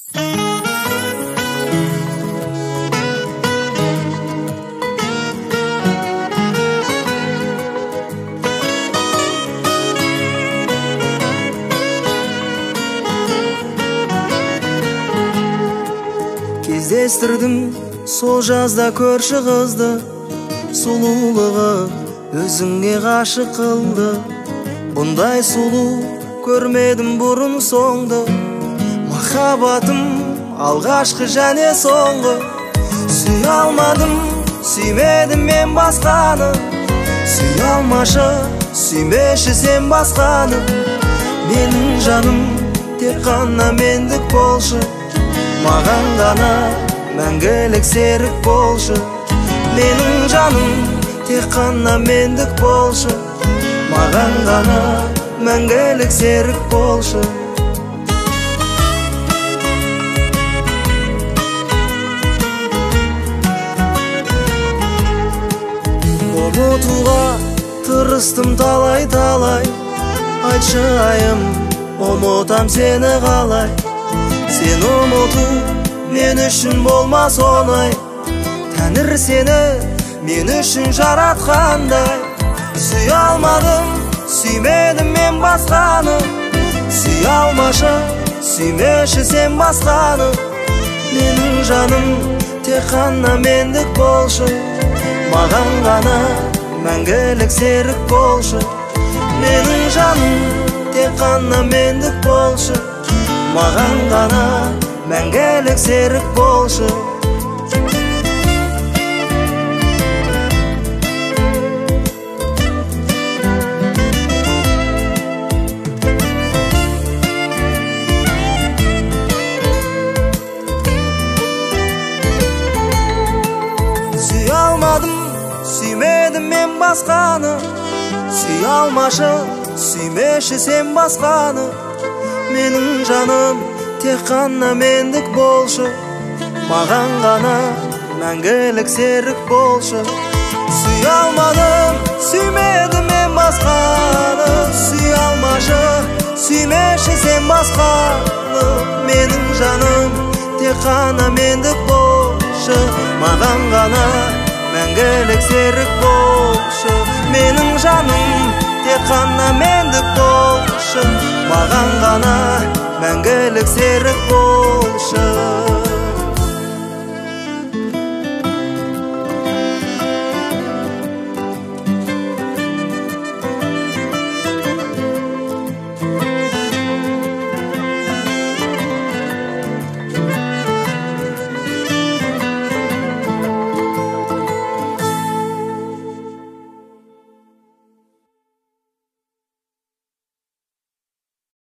Кездестірдім сол жазда көрші қызды, сұлулығы өзіңе ғашық қылды. Бұндай сұлу көрмедім бұрын соңды, махаббатым алғашқы және соңғы. Сүй алмадым, сүймедім мен басқаны, сүй алмашы, сүймеші сен басқаны. Менің жаным тек қана мендік болшы, маған ғана мәңгілік серік болшы. Менің жаным тек қана мендік болшы, маған ғана мәңгілік серік болшы. Ұмытуға тырыстым талай-талай, айтшы айым, ұмытам сені қалай. Сен ұмыту мен үшін болмас оңай, Тәңір сені мен үшін жаратқандай. Сүй алмадым, сүймедім мен басқаны, сүй алмашы, сүймеші сен басқаны. Менің жаным тек қана мендік болшы, маған ғана мәңгілік серік болшы. Менің жаным тек қана мендік болшы, маған ғана мәңгілік серік болшы. Сүй алмадым, сүймедім мен басқаны, сүй алмашы, сүймеші сен басқаны. Менің жаным тек қана мендік болшы, маған ғана мәңгілік серік болшы. Сүй алмадым, сүймедім мен басқаны, сүй алмашы, сүймеші сен басқаны. Менің жаным тек қана мендік болшы, маған ғана мәңгілік серік болшы. Менің жаным тек қана мендік болшы, маған ғана мәңгілік серік болшы.